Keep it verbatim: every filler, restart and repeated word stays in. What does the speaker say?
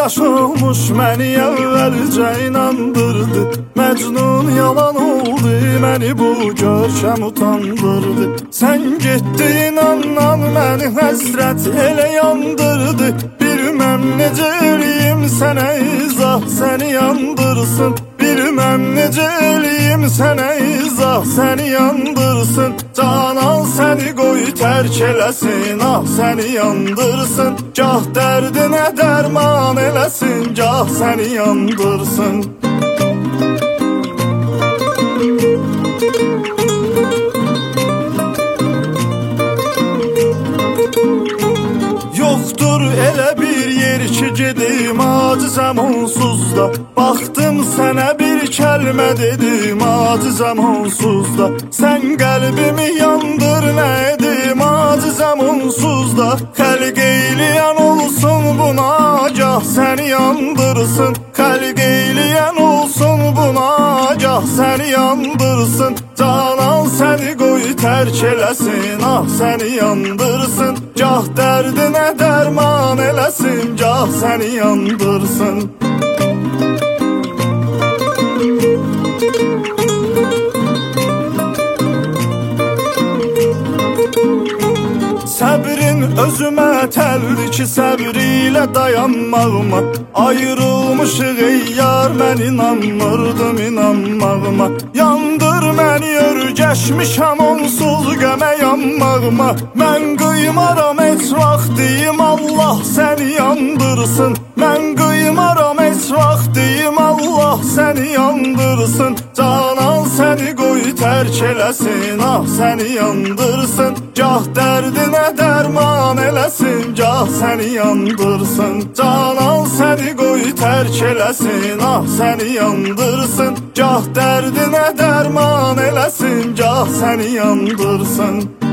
yaş olmuş məni əvvəlcə inandırdı. Məcnun yalan oldu, məni bu görkəm utandırdı. Sən getdin andan məni həsrət elə yandırdı. Bilməm necə eləyim sənə izah, səni yandırsın. Bilməm necə eləyim sənə izah, səni yandırsın. Canan səni qoy tərk eləsin, ah səni yandırsın. Gah dərdinə dərman eləsin, gah səni yandırsın. Yoxdur elə bir yer ki gedim acizəm onsuz da. Baxdım sənə bir kəlmə dedim acizəm onsuz da. Sən qəlbimi yandır nə edim acizəm onsuz da. Xəlq eyləyən olsun buna gah səni yandırsın. Xəlq eyləyən olsun buna gah səni yandırsın. Canan səni qoy tərk eləsin, ah səni yandırsın. Gah dərdinə dərman eləsin, gah səni yandırsın. Səbrin özümə təldir ki, səbri ilə dayanmağıma. Ayrılmışıq ey yar, mən inanmırdım inanmağıma. Yandır məni örgəşmişəm onsuz qəmə yanmağıma. Mən qıymaram heç vaxt deyim Allah səni yandırsın. Mən qıymaram heç vaxt deyim Allah səni yandırsın. Canan səni qoy tərk eləsin, ah səni yandırsın. Gah dərdinə dərman eləsin, gah səni yandırsın. Canan səni qoy tərk eləsin, ah səni yandırsın. Gah dərdinə dərman eləsin, gah səni yandırsın.